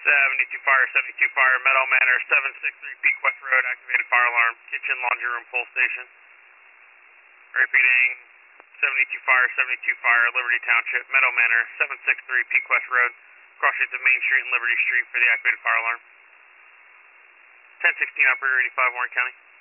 72 Fire, 72 Fire, Meadow Manor, 763 Peak West Road, activated fire alarm, kitchen, laundry room, pull station. Repeating, 72 Fire, 72 Fire, Liberty Township, Meadow Manor, 763 Peak West Road, cross streets of Main Street and Liberty Street for the activated fire alarm. 1016 Operator 85, Warren County.